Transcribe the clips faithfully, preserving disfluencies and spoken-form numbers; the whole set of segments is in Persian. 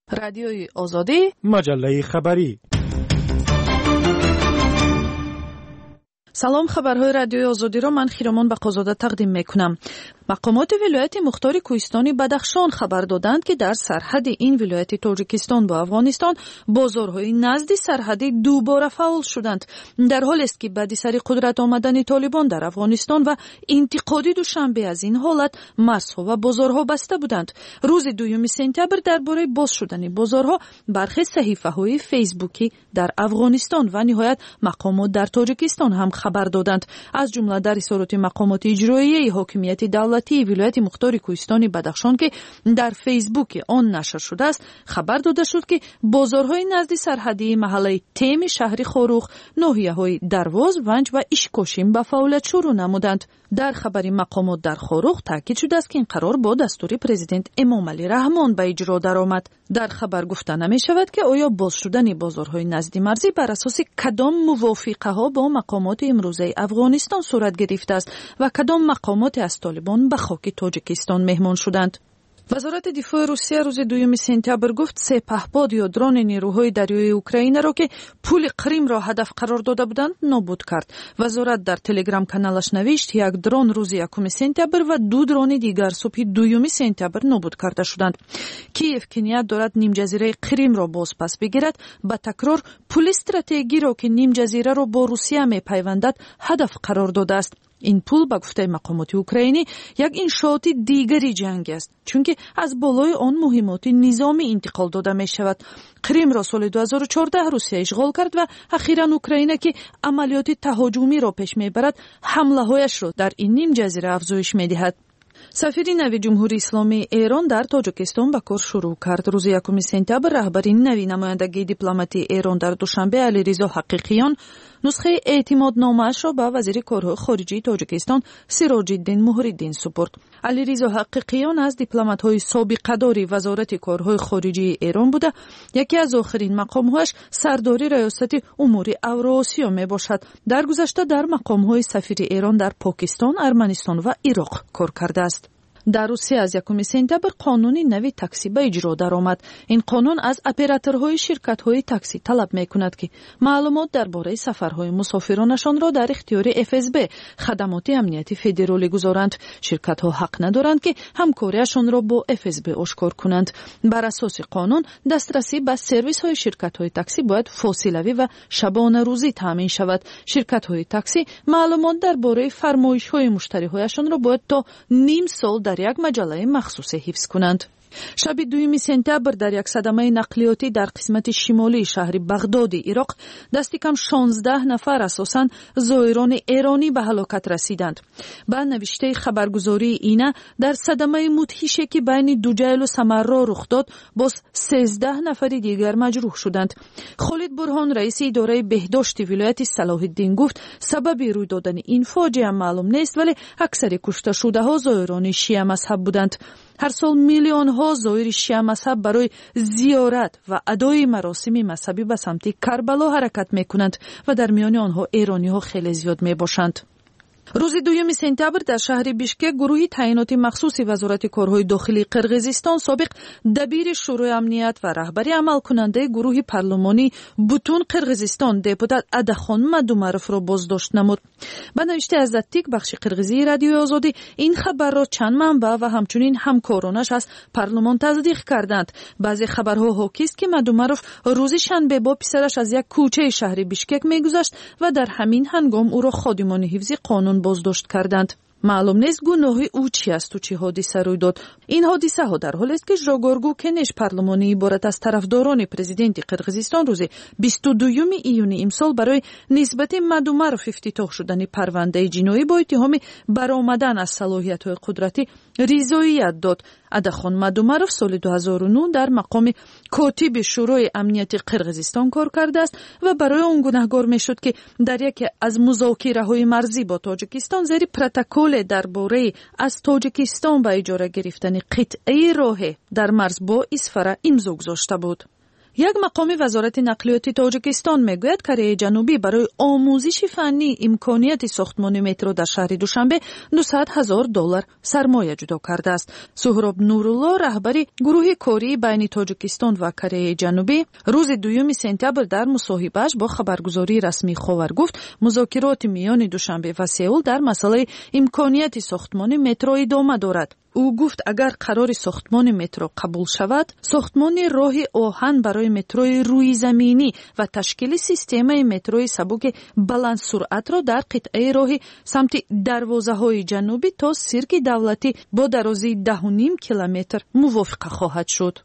رادیوی آزادی، مجله خبری. سلام، خبرهای رادیوی آزادی را من خیرامان بقازاده تقدیم میکنم. مقامات ولایت مختار کوهستانی بدخشان خبر دادند که در سرحد این ولایت تاجیکستان با افغانستان بازارهای نزد سرحدی دوباره فعال شدند، در حالی است که بعد سر قدرت آمدن طالبان در افغانستان و انتقاد دوشنبه از این حالت مرزها و بازارها بسته بودند. روز دوم سپتامبر درباره باز شدن بازارها برخی صحیفه‌های فیسبوکی در افغانستان و نهایت مقامات در تاجیکستان هم خبر دادند. از جمله در اظهارات مقامات اجرایی حاکمیت دولتی ولایت مختار کوهستانی بدخشان که در فیسبوک آن نشر شده است، خبر داده شد که بازارهای نزد سرحدی محله تیم شهر خاروخ، ناحیه‌های درواز، ونج و اشکاشیم به فعالیت شروع نمودند. در خبر مقامات در خاروخ تاکید شده است که این قرار با دستور پرزیدنت امام علی رحمان به اجرا درآمد. در خبر گفته نمی شود که آیا باز شدن بازارهای نزدی مرزی بر اساس کدام موافقه ها با مقامات امروزه افغانستان صورت گرفته است و کدام مقامات از طالبان به خاک تاجیکستان مهمان شدند. وزارت دفاع روسیه روز دوم سپتامبر گفت سه پهپاد یا درون نیروهای دریایی اوکراین را که پول کریم را هدف قرار داده بودند نابود کرد. وزارت در تلگرام کانالش نوشت یک درون روز یکم سپتامبر و دو درون دیگر صبح دوم سپتامبر نابود کرده شدند. کیف که نیت دارد نیم جزیره کریم را باز پس بگیرد، به تکرار پول استراتژیکی را که نیم جزیره را با روسیه میپیوندد هدف قرار داده است. این پول به گفته مقامات اوکراینی یک انشاءات دیگری جنگ است، چون که از بالای آن مهمات نظامی انتقال داده می شود. کریم را سال دو هزار و چهارده روسیه اشغال کرد و اخیراً اوکراین که عملیات تهاجمی را پیش می برد حمله هایش را در این نیم جزیره افزایش می دهد. سفیر نوی جمهوری اسلامی ایران در تاجیکستان به کار شروع کرد. روز یکم سپتامبر رهبری نوی نمایندگی دیپلماتی ایران در دوشنبه علیرضا حقیقیان نسخه اعتمادنامه‌اش را به وزیر کارهای خارجه تاجیکستان سراج الدین مهرالدین سپرد. علیرضا حقیقیان از دیپلمات‌های سابقه‌دار وزارت کارهای خارجه ایران بوده. یکی از آخرین مقام‌هایش سرداری ریاست امور اوراسیا میباشد. در گذشته در مقام‌های سفیر ایران در پاکستان، ارمنستان و عراق کار کرده است. در روسیه از یکم سپتامبر قانونی نوی تاکسی به اجرا درآمد. این قانون از اپراتورهای شرکت‌های تاکسی طلب می‌کند که معلومات درباره سفرهای مسافرانشان را در اختیار اف اس بی خدمات امنیتی فدرالی گذارند. شرکت‌ها حق ندارند که همکاریشان را با اف اس بی آشکار کنند. بر اساس قانون دسترسی به سرویس‌های شرکت‌های تاکسی باید فاصله‌ای و شبانه روزی تامین شود. شرکت‌های تاکسی معلومات درباره فرمایش‌های مشتری‌هایشان را باید تا نیم سال در یک مجله مخصوص حفظ کنند. شب دوم سپتامبر در یک صدمه نقلیاتی در قسمت شمالی شهر بغداد عراق دست کم شانزده نفر اساساً زائران ایرانی به هلاکت رسیدند. با نوشته خبرگزاری اینا در صدمه مدهشی که بین دوجیل و سمرا رخ داد باز سیزده نفر دیگر مجروح شدند. خالد برهان رئیس اداره بهداشت ولایت صلاح الدین گفت سبب روی دادن این فاجعه معلوم نیست، ولی اکثر کشته شده ها زائران شیعه مذهب بودند. هر سال میلیون ها زائر شیعه مذهب برای زیارت و ادای مراسم مذهبی به سمت کربلا حرکت میکنند و در میان آنها ایرانی ها خیلی زیاد می باشند. روز دوم سپتامبر در شهر بیشکک گروهی تعیینات مخصوص وزارت کارهای داخلی قرقیزستان سابق دبیر شورای امنیت و رهبری عمل کننده گروه پارلمانی بوتون قرقیزستان دپوتات ادخان مدومروف را بازداشت نمود. به نوشته از تیک بخش قرقیزی رادیو آزادی این خبر را چند منبع و همچنین همکارانش از پارلمان تصدیق کردند. بعضی خبرها حاکی است که مدومروف روز شنبه با پسرش از یک کوچه شهر بیشکک میگذشت و در همین هنگام او را خادمان حفظ قانون بازداشت کردند. معلوم نیست گناه او چی است و چه حادثه روی داد. این حادثه ها در حالی است که ژاگورگو کنش پارلمانی عبارت از طرفداران پرزیدنت قرقیزستان روز بیست و دوم ایون امسال برای نسبت مدومروف افتتاح شدن پرونده جنایی با اتهام برآمدن از صلاحیت‌های قدرتی رضایت داد. ادخان مدومروف سال دو هزار و نه در مقام کاتب شورای امنیت قرقیزستان کار کرده است و برای آن گناهکار میشد که در یکی از مذاکره‌های مرزی با تاجیکستان زیر پروتکل درباره از تاجیکستان به اجاره گرفتن قطعه راه در مرز با اصفهان امضا گذاشته بود. یک مقام وزارت نقلیات تاجیکستان میگوید کره جنوبی برای آموزش فنی امکانیت ساختمان مترو در شهر دوشنبه دویست هزار دلار سرمایه جدا کرده است. سهراب نورالله رهبری گروه کاری بین تاجیکستان و کره جنوبی روز دوم سپتامبر در مصاحبهش با خبرگزاری رسمی خاور گفت مذاکرات میان دوشنبه و سئول در مسئله امکانیت ساختمان مترو ادامه دارد. او گفت اگر قرار ساختمان مترو قبول شود، ساختمان راه آهن برای متروی روی زمینی و تشکیل سیستم متروی سبک بلند سرعت را در قطعه راه سمت دروازه‌های جنوبی تا سیرک دولتی با درازی ده و نیم کیلومتر موافقه خواهد شد.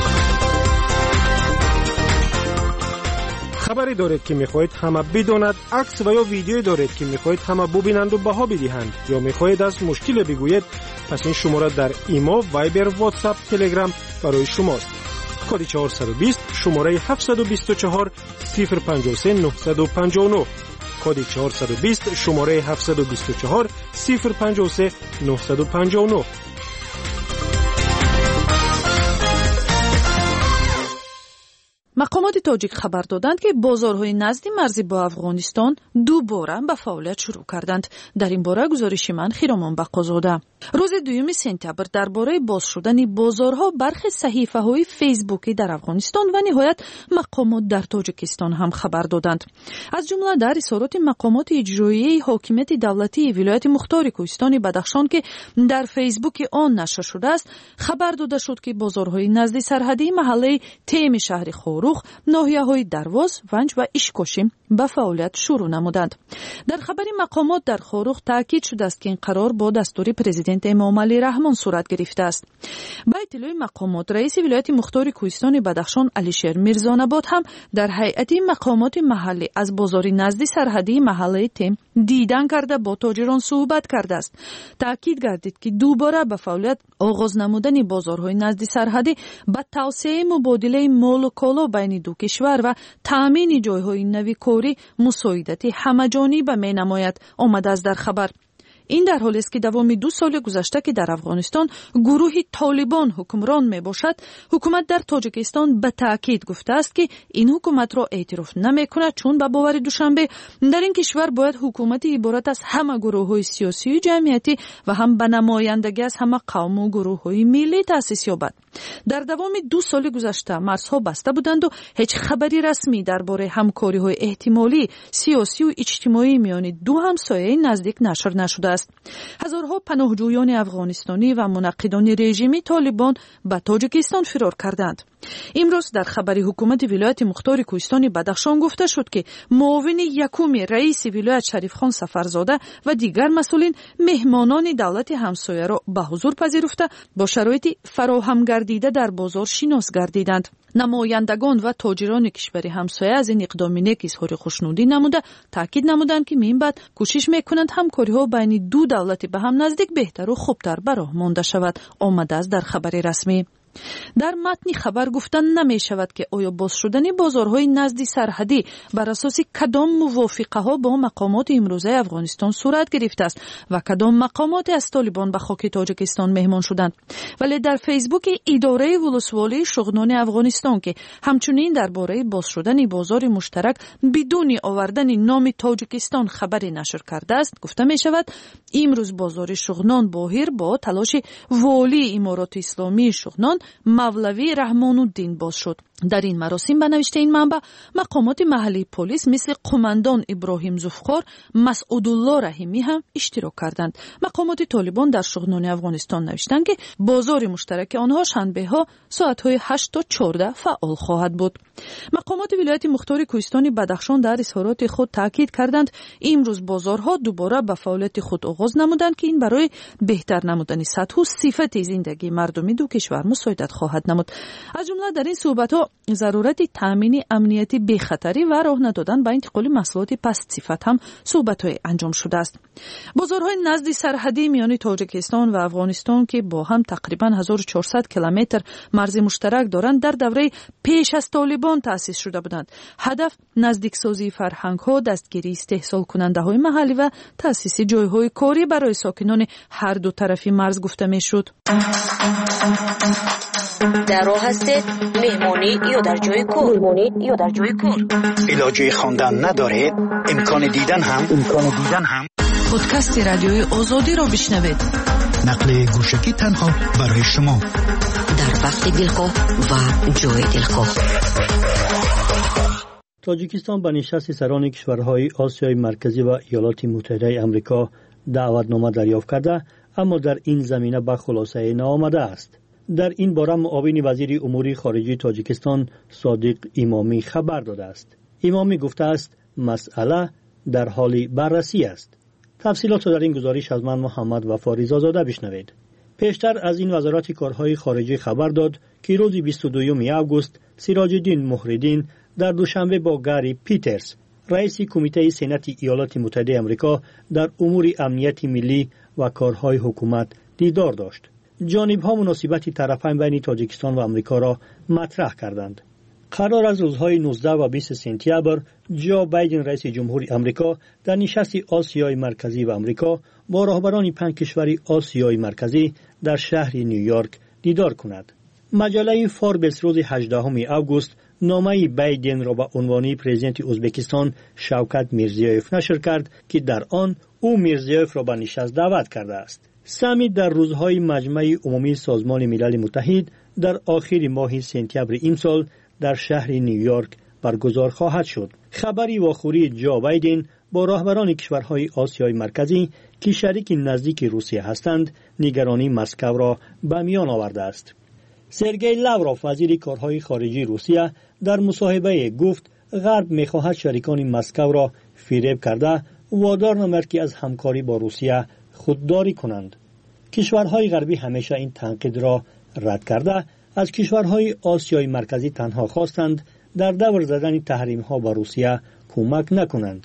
خبری دارید که میخواهید همه بداند، عکس و یا ویدیو دارید که میخواهید همه ببینند و بها بدهند یا میخواهید از مشکل بگویید، پس این شماره در ایما، وایبر، واتساپ، تلگرام برای شماست. کد چهارصد و بیست شماره هفتصد و بیست و چهار صفر پنجاه و سه نهصد و پنجاه و نه. کد چهارصد و بیست شماره هفتصد و بیست و چهار صفر پنجاه و سه نهصد و پنجاه و نه. مقامات تاجیک خبر دادند که بازارهای نزدی مرزی با افغانستان دوباره به فعالیت شروع کردند. در این باره گزارش من خیرامان بقازاده. روز دوم سپتامبر درباره باز شدن بازارها برخی صحیفه‌های فیسبوکی در افغانستان و نهایت مقامات در تاجیکستان هم خبر دادند. از جمله در اظهارات مقامات اجرایی حاکمیت دولتی ولایت مختار کوهستان بدخشان که در فیسبوک آن نشر شده است، خبر داده شد که بازارهای نزدی سرحدی محله تیم شهر خوروخ، ناحیه‌های درواز، ونج و اشکوشیم به فعالیت شروع نمودند. در خبر مقامات در خوروخ تاکید شده است که این قرار با دستور پرزیدنت امام علی رحمان صورت گرفته است. با اطلاع مقامات رئیس ولایت مختار کوهستان بدخشان علیشیر میرزانباد هم در هیئت مقامات محلی از بازار نزدی سرحدی محله تیم دیدن کرده با تاجران صحبت کرده است. تاکید گردید که دوباره به فعالیت آغاز نمودن بازارهای نزدی سرحدی با توسعه مبادله مال و کالا بین دو کشور و تامین جایهای نوی کاری مساعدت همه‌جانبه می‌نماید آمده است در خبر. این در حالی است که دوام دو سال گذشته که در افغانستان گروه طالبان حکمران می باشد، حکومت در تاجیکستان به تاکید گفته است که این حکومت را اعتراف نمی کند، چون به باور دوشنبه در این کشور باید حکومتی عبارت از همه گروه های سیاسی و جمعیتی و هم به نمایندگی از همه قوم و گروه های ملی تأسیس یابد. در دوام دو سال گذشته مرزها بسته بودند و هیچ خبری رسمی درباره همکاری های احتمالی سیاسی و اجتماعی میان دو همسایه نزدیک نشر نشده است. هزارها پناهجویان افغانستانی و منقدان رژیم طالبان به تاجیکستان فرار کردند. امروز در خبری حکومت ولایت مختار کوهستان بدخشان گفته شد که معاون یکم رئیس ولایت شریف خان سفرزاده و دیگر مسئولین مهمانان دولت همسایه را به حضور پذیرفته با شرایط فراهم گردیده در بازار شناس گردیدند. نمایندگان و تاجران کشور همسایه از این اقدام نیک اظهار خوشنودی نموده تاکید نمودند که من بعد کوشش میکنند همکاری ها بین دو دولت به هم نزدیک بهتر و خوبتر به راه مانده شود. آمده است در خبر رسمی. در متن خبر گفتن نمی شود که آیا باز شدن بازارهای نزدی سرحدی بر اساس کدام موافقه ها با مقامات امروزه افغانستان صورت گرفته است و کدام مقامات از طالبان به خاک تاجیکستان مهمان شدند. ولی در فیسبوک اداره ولسوالی شغنان افغانستان که همچنین درباره باز شدن بازار مشترک بدون آوردن نام تاجیکستان خبری نشر کرده است، گفته می شود امروز بازار شغنان باهر با تلاش والی امارات اسلامی شغنان مولوی رحمان الدین باز شد. در این مراسم به نوشته این منبع مقامات محلی پلیس مثل قماندان ابراهیم زفخار، مسعودالله رحیمی هم اشتراک کردند. مقامات طالبان در شغنان افغانستان نوشتند که بازار مشترک آنها شنبه ها ساعت های هشت تا چهارده فعال خواهد بود. مقامات ولایت مختار کوهستان بدخشان در اظهارات خود تاکید کردند امروز بازارها دوباره به فعالیت خود آغاز نمودند که این برای بهتر نمودن سطح و صفت زندگی مردمی دو کشور مساعدت خواهد نمود. از جمله در این صحبت‌ها ضرورت تامین امنیتی بی‌خطری و راه ندادن به انتقال محصولات پست صفت هم صحبت‌های انجام شده است. بازارهای نزدی سرحدی میان تاجیکستان و افغانستان که با هم تقریباً هزار و چهارصد کیلومتر مرز مشترک دارند در دوره پیش از طالبان تأسیس شده بودند. هدف نزدیکسازی فرهنگ‌ها، دستگیری استحصال کننده‌های محلی و تأسیس جای‌های کاری برای ساکنان هر دو طرفی مرز گفته می‌شد. در راه هستید مهمانی یا در جای کار مهمانی یا در جای کار علاجه خواندن ندارید امکان دیدن هم امکان دیدن هم پادکست رادیوی آزادی را بشنوید. نقل گوشکی تنها برای شما در وقت دلخواه و جای دلخواه. تاجیکستان به نشست سران کشورهای آسیای مرکزی و ایالات متحده آمریکا دعوتنامه دریافت کرده، اما در این زمینه به خلاصه نآمده است. در این باره معاون وزیر امور خارجه تاجیکستان صادق امامی خبر داده است. امامی گفته است مسئله در حال بررسی است. تفصیلات در این گزارش از من محمد وفا رضازاده بشنوید. پیشتر از این وزارت کارهای خارجه خبر داد که روز بیست و دوم آگوست سراج الدین محردین در دوشنبه با گاری پیترز رئیس کمیته سنت ایالات متحده آمریکا در امور امنیت ملی و کارهای حکومت دیدار داشت. جانب‌ها مناسبت طرفین بین تاجیکستان و آمریکا را مطرح کردند. قرار از روزهای نوزده و بیست سپتامبر جو بایدن رئیس جمهوری آمریکا در نشست آسیای مرکزی و آمریکا با رهبران پنج کشور آسیای مرکزی در شهر نیویورک دیدار کند. مجله فوربس روز هجدهم آگوست نامه بایدن را با عنوان پرزیدنت ازبکستان شوکت میرزیوف نشر کرد که در آن او میرزیوف را به نشست دعوت کرده است. سمیت در روزهای مجمع عمومی سازمان ملل متحد در آخر ماه سپتامبر امسال در شهر نیویورک برگزار خواهد شد. خبری واخوری جو بایدن با رهبران کشورهای آسیای مرکزی که شریک نزدیک روسیه هستند نگرانی مسکو را به میان آورده است. سرگئی لاوروف وزیر کارهای خارجی روسیه در مصاحبه گفت غرب می‌خواهد شریکان مسکو را فریب کرده وادار نماید که از همکاری با روسیه خودداری کنند. کشورهای غربی همیشه این تنقید را رد کرده از کشورهای آسیای مرکزی تنها خواستند در دور زدن تحریم‌ها با روسیه کمک نکنند.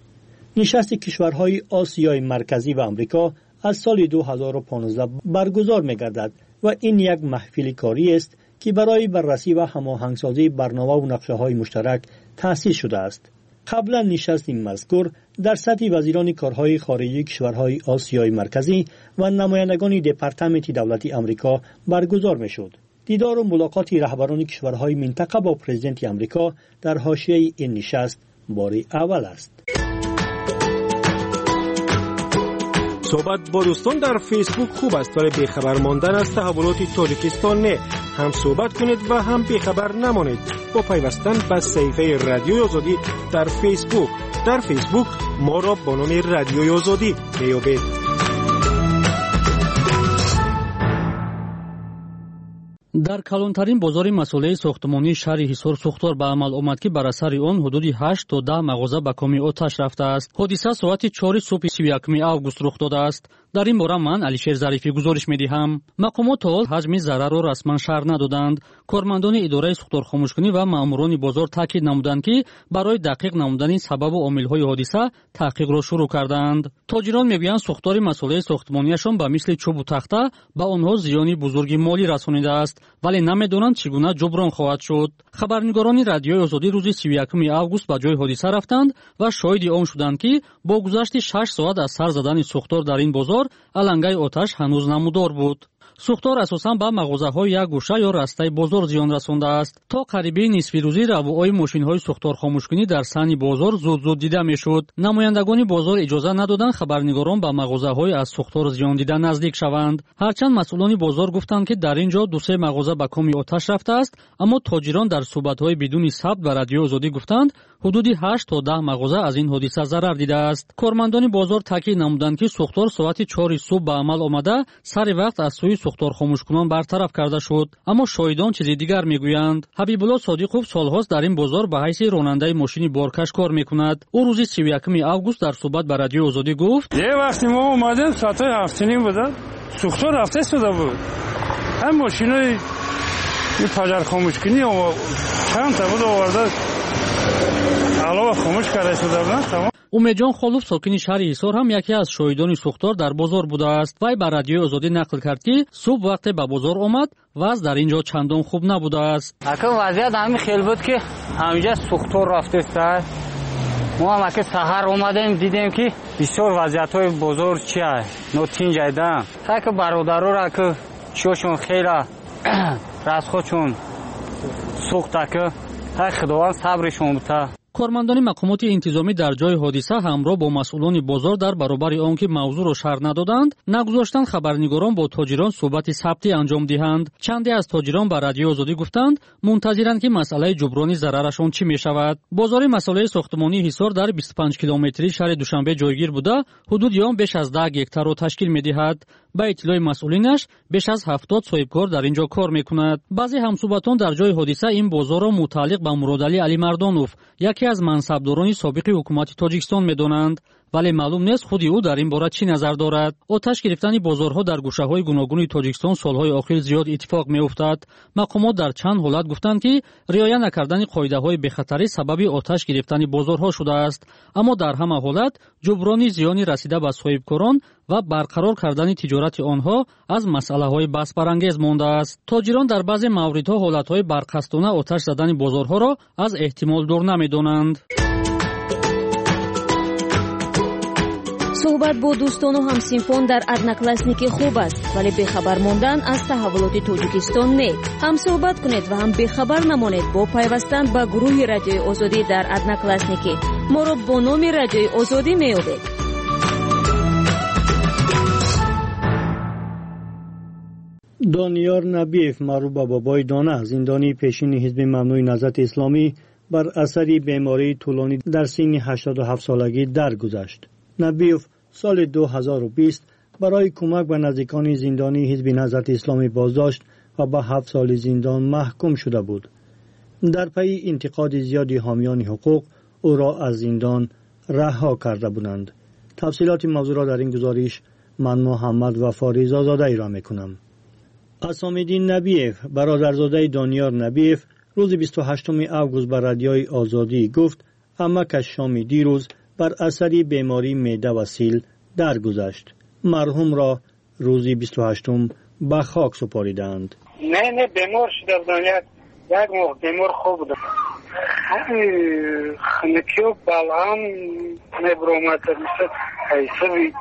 نشست کشورهای آسیای مرکزی و آمریکا از سال دو هزار و پانزده برگزار می‌گردد و این یک محفل کاری است که برای بررسی و هماهنگسازی برنامه و نقشه‌های مشترک تأسیس شده است. قبلا نشست مذکور در سطح وزیران کارهای خارجی کشورهای آسیای مرکزی و نمایندگان دپارتمنت دولتی آمریکا برگزار می‌شد. دیدار و ملاقات رهبران کشورهای منطقه با پرزیدنت آمریکا در حاشیه این نشست بار اول است. صحبت با دوستان در فیسبوک خوب است، ولی بیخبر ماندن از تحولات تاجیکستان نه. هم صحبت کنید و هم بیخبر نمانید با پیوستن به صفحه رادیوی آزادی در فیسبوک. در فیسبوک ما را با نام رادیوی آزادی بیابید. در کلانترین بازار مسئله ساختمانی شهر حصار سوختار به عمل آمد که بر اثر آن حدود هشت تا ده مغازه به کام آتش رفته است. حادثه ساعت چهار صبح سی و یکم آگوست رخ داده است. در این باره من علیشیر ظریفی گزارش می‌دهم. مقامات حال حجم ضرر را رسما شرح ندادند. کارمندان اداره سوختار خاموشکنی و ماموران بازار تاکید نمودند که برای دقیق نمودن سبب و عامل‌های حادثه تحقیق را شروع کردند. تاجران می‌گویند سوختار مسئله ساختمانیشان به مثل چوب و تخته به آنها زیانی بزرگی مالی رسانیده است، ولی نمی‌دانند چگونه جبران خواهد شد. خبرنگاران رادیوی آزادی روز سی و یکم آگوست به جای حادثه رفتند و شاهد آن شدند که با گذشت شش ساعت از سر زدن سوختار در این بازار علنگای آتش هنوز نمودار بود. سوختار اساساً به مغازه‌های یک گوشه یا راسته بازار زیان رسانده است. تا قریبی نصف روزی روای ماشین‌های سوختار خاموشکنی در صحن بازار زود زود دیده می‌شد. نمایندگان بازار اجازه ندادند خبرنگاران به مغازه‌های از سوختار زیان دیده نزدیک شوند. هرچند مسئولان بازار گفتند که در اینجا دو سه مغازه به کام آتش رفته است، اما تاجران در صحبت‌های بدون ثبت به رادیو آزادی گفتند حدود هشت تا ده مغازه از این حادثه ضرر دیده است. کارمندان بازار تاکید نمودند که سوختار ساعت چهار صبح به عمل آمده سر وقت از سوی سوختار خاموشکنان برطرف کرده شد، اما شاهدان چیز دیگر میگویند. حبیب الله صادقوف سالهاست در این بازار به حیث راننده ماشین بارکش کار میکند. او روز سی و یکم آگوست در صحبت با رادیو آزادی گفت: یه وقتی ما اومدیم ساعت هفت نیم بود، سوختار رفته شده بود. هم ماشینای این تاجر خاموشکنی و چند تا بود آورده علاوه خاموش کرده شده بود. تمام. امیدجان خالوف ساکن شهر حصار هم یکی از شاهدان سوختار در بازار بوده است. وی به رادیو آزادی نقل کرد که صبح وقت به بازار آمد وضع در اینجا چندان خوب نبوده است. اگه وضعیت همین خیلی بود که همینجا سوختار رفته سر. ما هم اگه سحر اومدیم دیدیم که بسیار وضعیت های بزرگ چیه نوتین جایده. تا که برادرها را که چیشون خیلی راسخو چون سوخته که های خداوند صبرشون بوده. کارمندان مقامات انتظامی در جای حادثه همراه با مسئولان بازار در برابر آنکه موضوع را شرح ندادند، نگذاشتند خبرنگاران با تاجران صحبت ثبتی انجام دهند. چندی از تاجران به رادیو آزادی گفتند منتظرند که مسئله جبران ضررشان چی می شود. بازار مسئله ساختمانی حصار در بیست و پنج کیلومتری شهر دوشنبه جایگیر بوده، حدود آن بیش از ده گکتار را تشکیل می دهد. با اطلاع مسئولینش بیش از هفتاد صاحبکار در اینجا کار میکند. بعضی همصحبتان در جای حادثه این بازار را متعلق به مرادعلی علی مردانوف، یکی از منصبداران سابق حکومت تاجیکستان میدانند، ولی معلوم نیست خود او در این باره چی نظر دارد. آتش گرفتن بازارها در گوشه‌های گوناگون تاجیکستان سالهای اخیر زیاد اتفاق میافتد. مقامات در چند حالت گفتند که رعایت نکردن قاعده‌های بخطری سبب آتش گرفتن بازارها شده است، اما در همه حالت جبران زیانی رسیده به صاحبکاران و برقرار کردن تجارت آنها از مسئله‌های بحث برانگیز مانده است. تاجران در بعضی موردها حالت‌های برقصدانه آتش زدن بازارها را از احتمال دور نمی‌دانند. صحبت با دوستان و همسینفان در ادناکلاسنیکی خوب است، ولی بخبر ماندن از تحولات تاجیکستان نه. هم صحبت کنید و هم بخبر نمانید با پیوستن به گروه رادیوی آزادی در ادناکلاسنیکی. ما را با نام رادیوی آزادی میابید. دانیار نبیف معروف به بابای دانه، زندانی پیشین حزب ممنوع نهضت اسلامی، بر اثر بیماری طولانی در سن هشتاد و هفت سالگی درگذشت. نبیف سال دو هزار و بیست برای کمک به نزدیکان زندانی حزب نهضت اسلامی بازداشت و به هفت سال زندان محکوم شده بود. در پی انتقاد زیادی حامیان حقوق او را از زندان رها کرده بودند. تفصیلات موضوع را در این گزارش من محمد وفا رضازاده را میکنم. اسام‌الدین نبیف، برادرزاده دانیار نبیف، روز بیست و هشتم اوگوست به رادیوی آزادی گفت عمکش شام دیروز بر اثر بیماری معده و سیل درگذشت. مرحوم را روز بیست و هشتم به خاک سپاریدند. نه نه بیمار شده بودن، یک ماه بیمار خوب بود. خنکی و بلغم نبرومت مثل حیثوی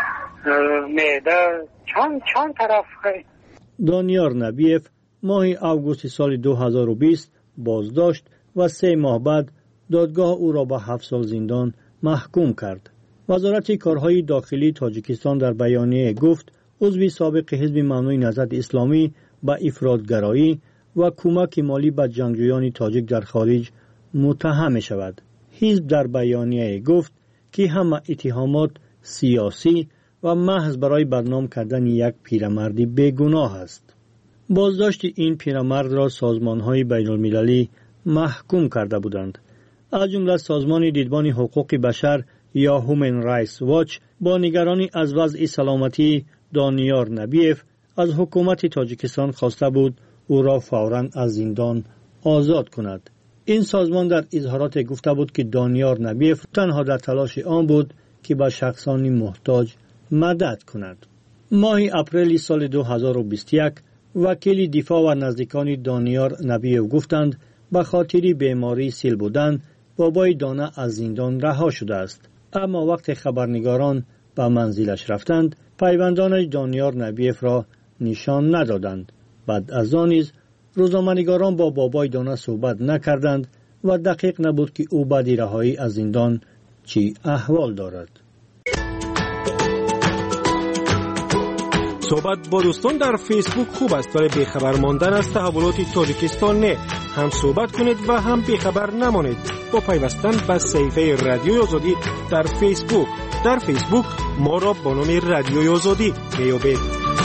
معده چند چند طرف خیلی. دانیار نبیف ماه اوگوست سال دو هزار و بیست بازداشت و سه ماه بعد دادگاه او را به هفت سال زندان محکوم کرد. وزارت کارهای داخلی تاجیکستان در بیانیه گفت عضو سابق حزب ممنوع نهضت اسلامی به افراطگرایی و کمک مالی به جنگجویان تاجیک در خارج متهم می شود. حزب در بیانیه گفت که همه اتهامات سیاسی و محض برای بدنام کردن یک پیرمردی بیگناه است. بازداشت این پیرمرد را سازمان‌های بین‌المللی محکوم کرده بودند. از جمله سازمان دیدبان حقوق بشر یا هومن رایتس واچ با نگرانی از وضع سلامتی دانیار نبیف از حکومت تاجیکستان خواسته بود او را فوراً از زندان آزاد کند. این سازمان در اظهارات گفته بود که دانیار نبیف تنها در تلاش آن بود که به شخصانی محتاج مدد کند. ماه اپریل سال دو هزار و بیست و یک وکیل دفاع و نزدیکان دانیار نبیف گفتند به خاطر بیماری سیل بودن بابای دانه از زندان رها شده است. اما وقت خبرنگاران به منزلش رفتند پیوندان دانیار نبیف را نشان ندادند. بعد از آن نیز روزنامه‌نگاران با بابای دانه صحبت نکردند و دقیق نبود که او بعد رهایی از زندان چی احوال دارد. صحبت با دوستان در فیسبوک خوب است ولی بیخبر ماندن از تحولات تاجیکستان نه. هم صحبت کنید و هم بیخبر نمانید با پیوستن به صفحه رادیوی آزادی در فیسبوک. در فیسبوک ما را با نام رادیوی آزادی میابید.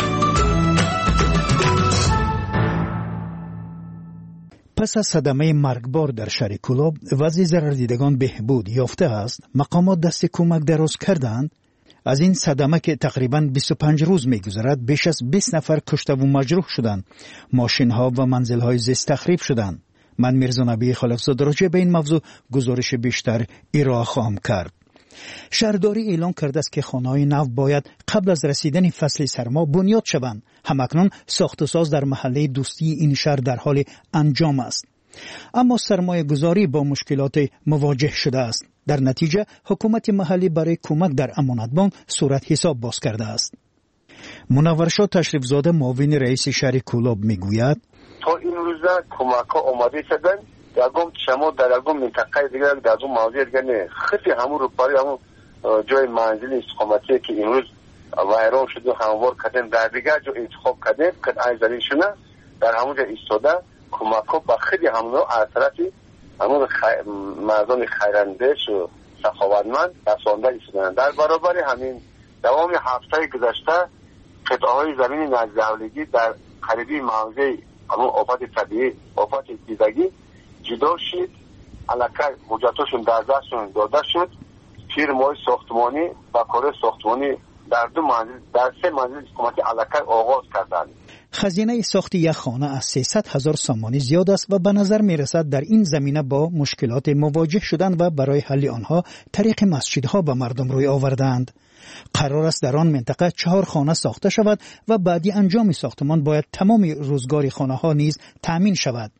پس از صدمه مرگبار در شهر کولاب وضع ضرردیدگان بهبود یافته است. مقامات دست کمک دراز کردند. از این صدمه که تقریباً بیست و پنج روز می‌گذرد بیش از بیست نفر کشته و مجروح شدند. ماشین‌ها و منزل‌های زیست تخریب شدند. من میرزا نبی خلفزاده راجع به این موضوع گزارش بیشتر ارائه خواهم کرد. شهرداری اعلام کرده است که خانه‌های نو باید قبل از رسیدن فصل سرما بنیاد شوند. همکنون ساخت و ساز در محله دوستی این شهر در حال انجام است. اما سرمایه گذاری با مشکلات مواجه شده است. در نتیجه حکومت محلی برای کمک در امانت بانک صورت حساب باز کرده است. منور شاه تشریف زاده معاون رئیس شهر کولاب میگوید تا این روزا کمک ها آماده شدن یکم شما در یکم منطقه دیگر در اون موضوع دیگر نه خیلی همون رو پاری همون جای منزل استقامتی که این روز ویران شد و هموار کردن در دیگر جو انتخاب کردن که از درینشونه در همونجا ایستاده کمک ها با خیلی همون از طرفی همون خی... مردم خیراندیش و سخاوتمند رسانده ایستادن. در برابر همین دوام هفته گذشته قطعه های زمین نزدیکی در قریبی موضع همون آفات طبیعی آفات دیدگی جدا شد، علاقه حجتاشون در دستشون داده شد. فیرم‌های ساختمانی و کار ساختمانی در دو منزل در سه منزل حکومتی علاقه آغاز کردند. خزینه ساخت یک خانه از سیصد هزار سامانی زیاد است و به نظر می رسد در این زمینه با مشکلات مواجه شدند و برای حل آنها طریق مسجدها به مردم روی آوردند. قرار است در آن منطقه چهار خانه ساخته شود و بعدی انجام ساختمان باید تمام روزگار خانه ها نیز تأمین شود.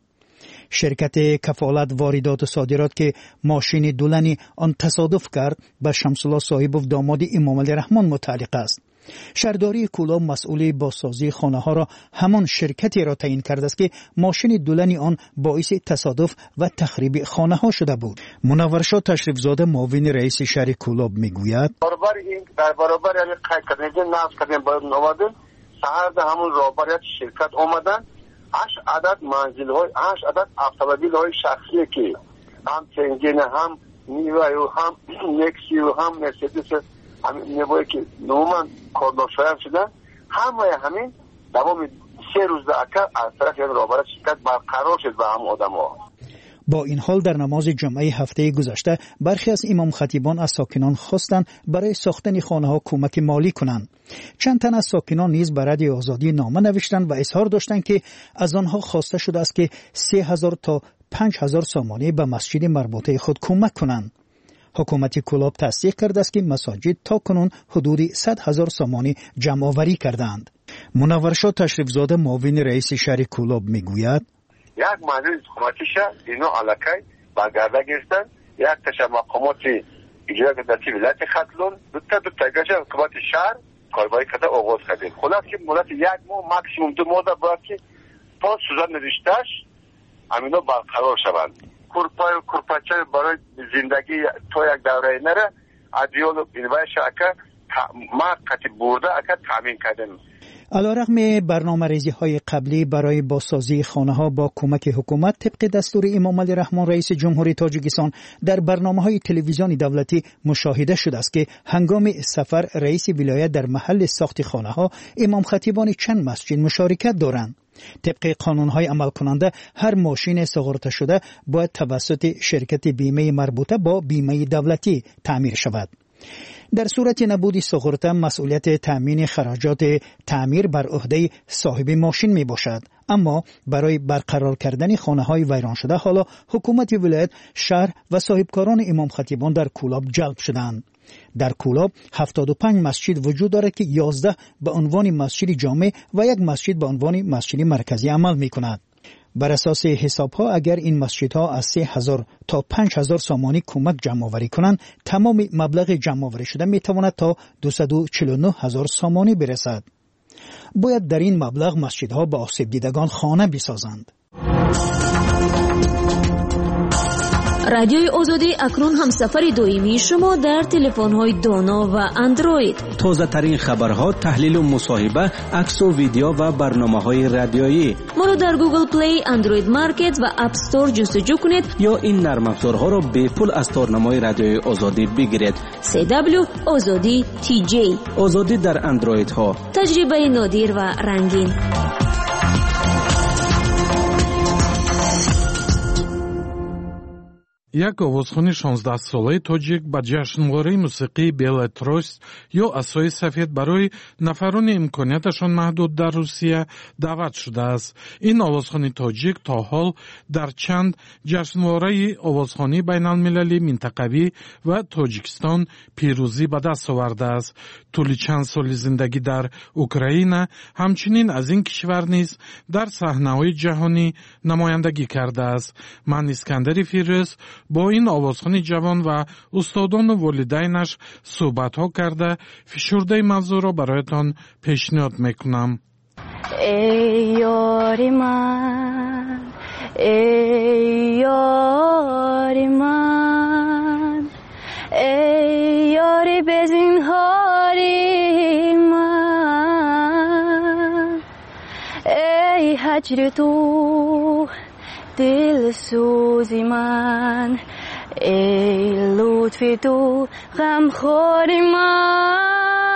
شرکت کفالت واردات و صادرات که ماشین دولنی آن تصادف کرد به شمس الله صاحبوف داماد امام علی رحمان متعلق است. شهرداری کولاب مسئول بازسازی خانه ها را همان شرکتی را تعیین کرده است که ماشین دولنی آن باعث تصادف و تخریب خانه ها شده بود. منور شاه تشریف زاده معاون رئیس شهر کولاب میگوید برابر این در برابر یعنی قید کردن نقض کردن باید نوادن سهر در همون رابریت شرکت آمدن هشت عدد منزل های هشت عدد اتومبیل های شخصی که هم تنگین هم نیوه و هم نکسی و هم مرسدس همین نیوه که نومن کارناشایم شدن همه همین دوام سه روز دعکه از طرف یعنی رابریت شرکت برقرار شد به هم آدم ها. با این حال در نماز جمعه هفته گذشته برخی از امام خطیبان از ساکنان خواستند برای ساختن خانه ها کمک مالی کنند. چند تن از ساکنان نیز به رادیو آزادی نامه نوشتند و اظهار داشتند که از آنها خواسته شده است که سه هزار تا پنج هزار سامانی به مسجد مربوطه خود کمک کنند. حکومت کولاب تصدیق کرده است که مساجد تا کنون حدود صد هزار سامانی جمع آوری کردند. منور شاه تشریف زاده معاون رئیس شهر کولاب میگوید یک منزل حکومتی شهر اینو علاقه برگرده گرفتن یک تشا مقامات اجرا دستی ولایت خطلون دو تا دو تا گشت حکومت شهر کاربایی کرده آغاز کرده. خلاص که مدت یک ماه ماکسیموم دو ماه باید که تا سوزن نوشتهش همینا برقرار شوند. کورپای و کورپاچه برای زندگی تا یک دوره نره ادیال و اینوای شاکه ما قطع برده اکا تامین کردن. علیرغم برنامه ریزی های قبلی برای بازسازی خانه ها با کمک حکومت طبق دستور امام علی رحمان رئیس جمهوری تاجیکستان در برنامه های تلویزیونی دولتی مشاهده شده است که هنگام سفر رئیس ولایت در محل ساخت خانه ها امام خطیبان چند مسجد مشارکت دارند. طبق قانون‌های عمل کننده هر ماشین سوارته شده باید توسط شرکت بیمه مربوطه با بیمه دولتی تعمیر شود. در صورت نبود سوغورته مسئولیت تامین خراجات تعمیر بر عهده صاحب ماشین می باشد. اما برای برقرار کردن خانه های ویران شده حالا حکومت ولایت شهر و صاحبکاران امام خطیبان در کولاب جلب شدند. در کولاب هفتاد و پنج مسجد وجود دارد که یازده به عنوان مسجد جامع و یک مسجد به عنوان مسجد مرکزی عمل می کند. بر اساس حساب ها اگر این مسجد ها از سه هزار تا پنج هزار سامانی کمک جمع آوری کنند تمام مبلغ جمع آوری شده می تواند تا دویست و چهل و نه هزار سامانی برسد. باید در این مبلغ مسجد ها به آسیب دیدگان خانه بسازند. رادیوی آزادی اکنون هم سفر دائمی شما در تلفن‌های دانا و اندروید. تازه ترین خبرها، تحلیل و مصاحبه، عکس و ویدیو و برنامه‌های رادیویی. ما را در گوگل پلی، اندروید مارکت و اپ استور جستجو کنید یا این نرم افزارها را به پول از تارنمای رادیوی آزادی بگیرید. سی دبلیو آزادی تی جی. آزادی در اندروید ها. تجربه نادر و رنگین. یک овозхони шонздаҳсолаи тоҷик ба ҷашнвораи мусиқии белатрост ё асои сафед барои нафарони имконияташон маҳдуд дар русия даъват шудааст. ин овозхони тоҷик то ҳол дар чанд ҷашнвораи овозхонии байналмилалӣ минтақавӣ ва тоҷикистон пирӯзӣ ба даст овардааст. тӯли чанд соли зиндагӣ дар украина ҳамчунин аз ин кишвар низ дар саҳнаҳои ҷаҳонӣ намояндагӣ кардааст. ман искандари фирӯз با این آوازخوان جوان و استادان و والدینش صحبت ها کرده فشرده موضوع را برایتان پیشنهاد میکنم. ای یاری من ای یار من، ای یار بزینهاری من، ای هجر تو دل سوزی من، ای لطف تو غمخوری من.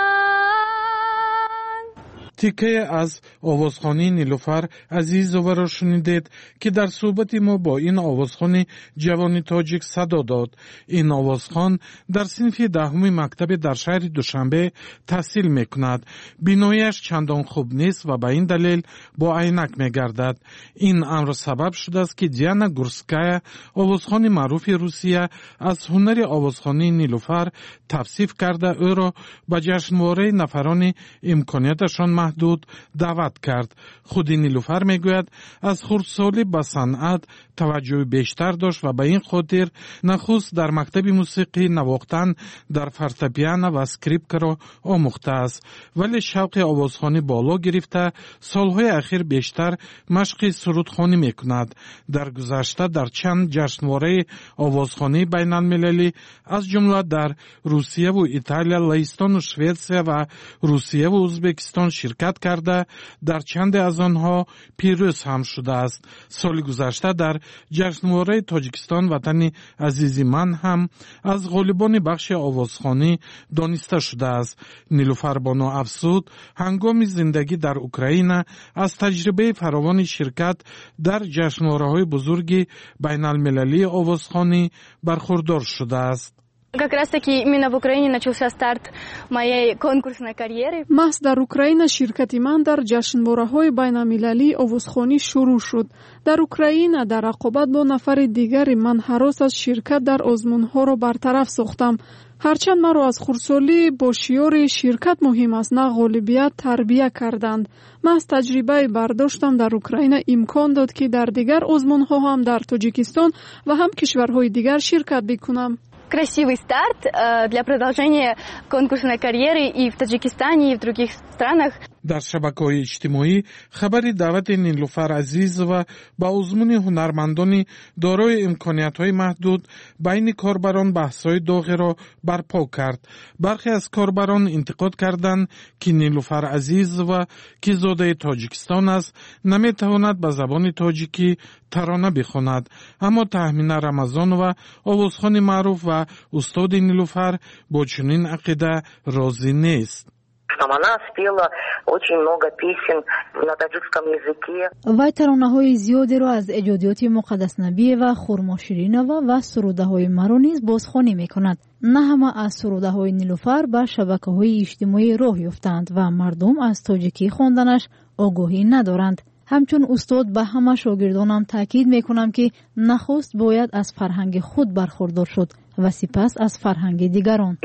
تیکه از آوازخوانی نیلوفر عزیزова را شنیدید که در صحبت ما با این آوازخوان جوان تاجیک صدا داد. این آوازخوان در صنف دهم مکتب در شهر دوشنبه تحصیل میکند. بینایش چندان خوب نیست و به این دلیل با عینک میگردد. این امر سبب شده است که دیانا گورسکایا، آوازخوان معروف روسیه، از هنر آوازخوانی نیلوفر توصیف کرده او را به جشنواره نفران امکانیتشان محدود دعوت کرد. خود نیلوفر میگوید از خردسالی به صنعت توجه بیشتر داشت و به این خاطر نخست در مکتب موسیقی نواختن در فورتپیانو و اسکریپکا را آموخته است، ولی شوق آوازخوانی بالا گرفته سالهای اخیر بیشتر مشق سرودخوانی میکند. در گذشته در چند جشنواره آوازخوانی بین المللی از جمله در روسیه و ایتالیا، لهستان و شویتسیا و روسیه و ازبکستان شرکت کرده در چند از آنها پیروز هم شده است. سال گذشته در جشنواره تاجیکستان وطن عزیزی من هم از غالبان بخش آوازخوانی دانسته شده است. نیلوفر بانو افزود هنگام زندگی در اوکراین از تجربه فراوان شرکت در جشنواره‌های بزرگ بین المللی آوازخوانی برخوردار شده است. Как раз таки именно в Украине начался старт моей конкурсной карьеры. محض در اوکراین شرکت من در جشنواره‌های بین‌المللی آوازخوانی شروع شد. در اوکراین در عقابت با نفر دیگری من هراس از شرکت در آزمون‌ها را برطرف ساختم. هرچند مرا از خردسالی با شیار شرکت مهم است نه غالبیت تربیه کردند. من از تجربه برداشتم در اوکراین امکان داد که در دیگر آزمون‌ها هم در تاجیکستان و هم کشورهای دیگر شرکت بکنم. Красивый старт для продолжения конкурсной карьеры и в Таджикистане, и в других странах. در шабакаҳои иҷтимоӣ хабари даъвати нилуфар азизова ба узмуни ҳунармандони дорои имкониятҳои маҳдуд байни корбарон баҳсҳои доғеро барпо кард. бархе аз корбарон интиқод карданд ки нилуфар азизова ки зодаи тоҷикистон аст наметавонад ба забони тоҷикӣ тарона бихонад. аммо таҳмина рамазонова, овозхони маъруф ва устоди нилуфар бо чунин ақида розӣ нест. Она спела очень много песен на таджикском языке. вай таронаҳои зиёдеро аз эҷодиёти муқаддаснабиева, хурмоширинова ва сурудаҳои маро низ бозхонӣ мекунад. на ҳама аз сурудаҳои нилуфар ба шабакаҳои иҷтимоӣ роҳ ёфтанд ва мардум аз тоҷикӣ хонданаш огоҳӣ надоранд. ҳамчун устод ба ҳама шогирдонам таъкид мекунам ки нахуст бояд аз фарҳанги худ бархурдор шуд ва сипас аз фарҳанги дигарон.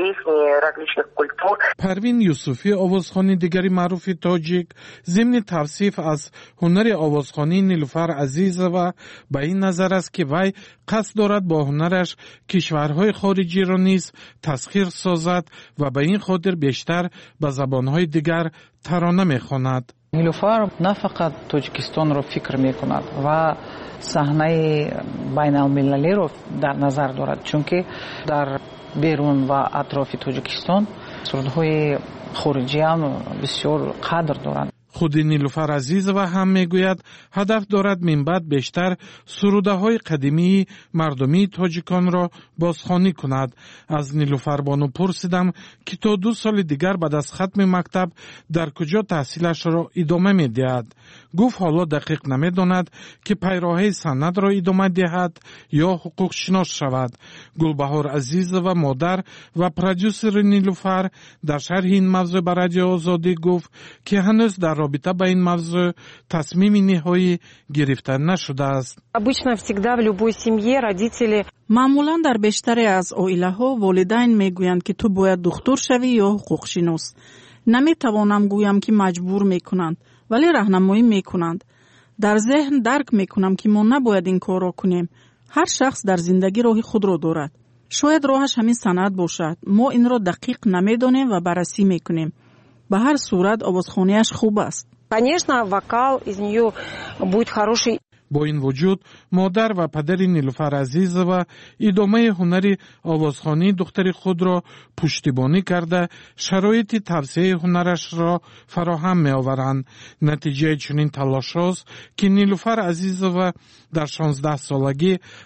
парвин юсуфӣ, овозхони дигари маъруфи тоҷик, зимни тавсиф аз ҳунари овозхонии нилуфар азизова ба ин назар аст ки вай қасд дорад бо ҳунараш кишварҳои хориҷиро низ тасхир созад ва ба ин хотир бештар ба забонҳои дигар тарона мехонад. нилуфар на фақат тоҷикистонро фикр мекунад ва саҳнаи байналмилалиро дар назар дорад, чунки дар берун ва атрофи тоҷикистон сурудҳои хориҷиам бисёр қадр доранд. худи нилуфар азизова ҳам мегӯяд ҳадаф дорад минбаъд бештар сурудаҳои қадимии мардумии тоҷиконро бозхонӣ кунад. аз нилуфарбону пурсидам ки то ду соли дигар баъд аз хатми мактаб дар куҷо таҳсилашро идома медиҳад. гуфт ҳоло дақиқ намедонад ки пайроҳаи санъатро идома диҳад ё ҳуқуқшинос шавад. гулбаҳор азизова, модар ва продюсери нилуфар, дар шарҳи ин мавзӯъ ба радиои озодӣ гуфт ки ҳанӯз дар робита ба ин мавзӯъ тасмими ниҳоӣ гирифта нашудааст. Обычно всегда в любой семье родители маъмулан дар бештаре аз оилаҳо волидайн мегӯянд ки ту бояд духтур шавӣ ё ҳуқуқшинос. наметавонам гӯям ки маҷбур мекунанд, вале раҳнамоӣ мекунанд. дар зеҳн дарк мекунам ки мо набояд ин корро кунем. ҳар шахс дар зиндагӣ роҳи худро дорад. шояд роҳаш ҳамин санъат бошад. мо инро дақиқ намедонем ва баррасӣ мекунем. ба ҳар сурат овозхонияш хуб аст. Конечно, вокал из неё будет хороший. бо ин вуҷуд модар ва падари нилуфар азизова идомаи ҳунари овозхонии духтари худро пуштибонӣ карда шароити тавсеяи ҳунарашро фароҳам меоваранд. натиҷаи чунин талошҳост ки нилуфар азизова дар шонздаҳ солагӣ